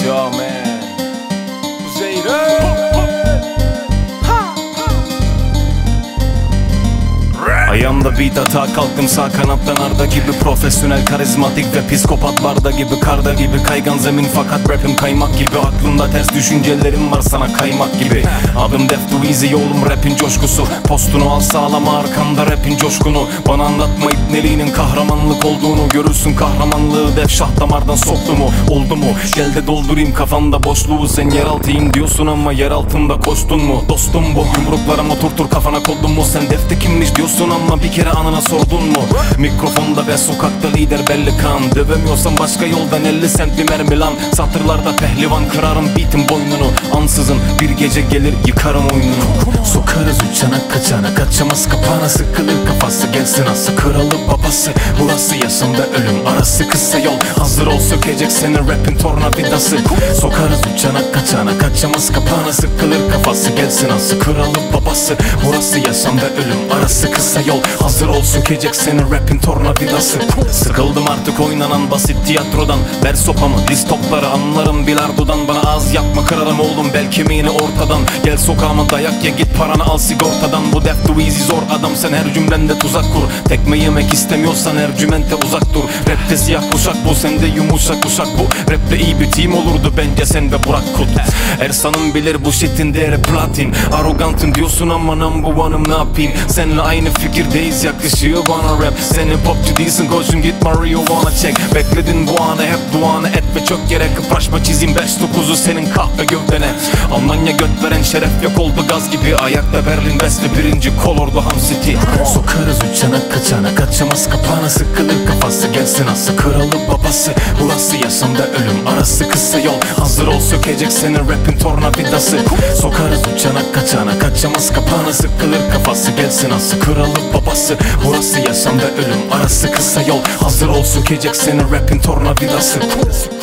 Yo man, Kuzeyre. Ayağımda beat hata kalktım sağ kanattan Arda gibi. Profesyonel, karizmatik ve psikopat Barda gibi. Karda gibi kaygan zemin fakat rapim kaymak gibi. Aklımda ters düşüncelerim var sana kaymak gibi. Adım Def Too Easy, yolum rapin coşkusu. Postunu al sağlama arkamda rapin coşkunu. Bana anlatma ipneliğinin kahramanlık olduğunu. Görürsün kahramanlığı Def şah damardan soktu mu? Oldu mu? Gel de doldurayım kafanda boşluğu. Sen yeraltıyım diyorsun ama yer altında koştun mu? Dostum bu, yumruklarım oturtur kafana koldun mu? Sen Def'te kimmiş diyorsun ama bir kere anına sordun mu? Mikrofonda ve sokakta lider belli kan. Dövemiyorsan başka yoldan 50 cent bir mermi lan. Satırlarda pehlivan kırarım beatin boynunu. Ansızın bir gece gelir yıkarım oyununu. Sokarız uçana kaçana, kaçamaz kapana. Sıkılır kafası gelsin ası, kralı babası. Burası yaşamda ölüm arası kısa yol. Hazır ol sökecek seni rapin tornavidası. Sokarız uçana kaçana, kaçamaz kapana. Sıkılır kafası gelsin ası, kralı babası. Burası yaşamda ölüm arası kısa yol. Hazır ol sökecek seni rapin tornavidası. Sıkıldım artık oynanan basit tiyatrodan. Ver sopamı diz topları anlarım bilardodan. Bana az yapma kırarım oğlum bel kemiğini ortadan. Gel sokağıma dayak ye git paranı al sigortadan. Bu Def Too Easy zor adam sen her cümlende tuzak kur. Tekme yemek istemiyorsan ercümente uzak dur. Rapte siyah kuşak bu, sende yumuşak kuşak bu. Rapte iyi bir team olurdu bence sen ve Burak Kut. Ersan'ım bilir bu shitin değeri platin. Arrogantım diyorsun ama number one'ım ne yapayım? Seninle aynı fikirdeyiz yakışıyor bana rap. Senin popçu değilsin koçum git marijuana çek. Bekledin bu anı hep duanı et ve çok yere kıpraşma çizeyim 5-9'u senin kahve gövdene. Almanya göt veren şeref yok oldu gaz gibi. Ayakta Berlin West'le birinci kolordu Ham City. Sokarız uçana kaçana, kaçamaz kapana. Sıkılır kafası gelsin ası, kralı babası. Burası yaşamda ölüm arası kısa yol. Hazır ol sökecek seni rapin tornavidası. Sokarız uçana kaçana, kaçamaz kapana. Sıkılır kafası gelsin ası, kralı babası. Burası yaşamda ölüm arası kısa yol. Hazır ol sökecek seni rapin tornavidası.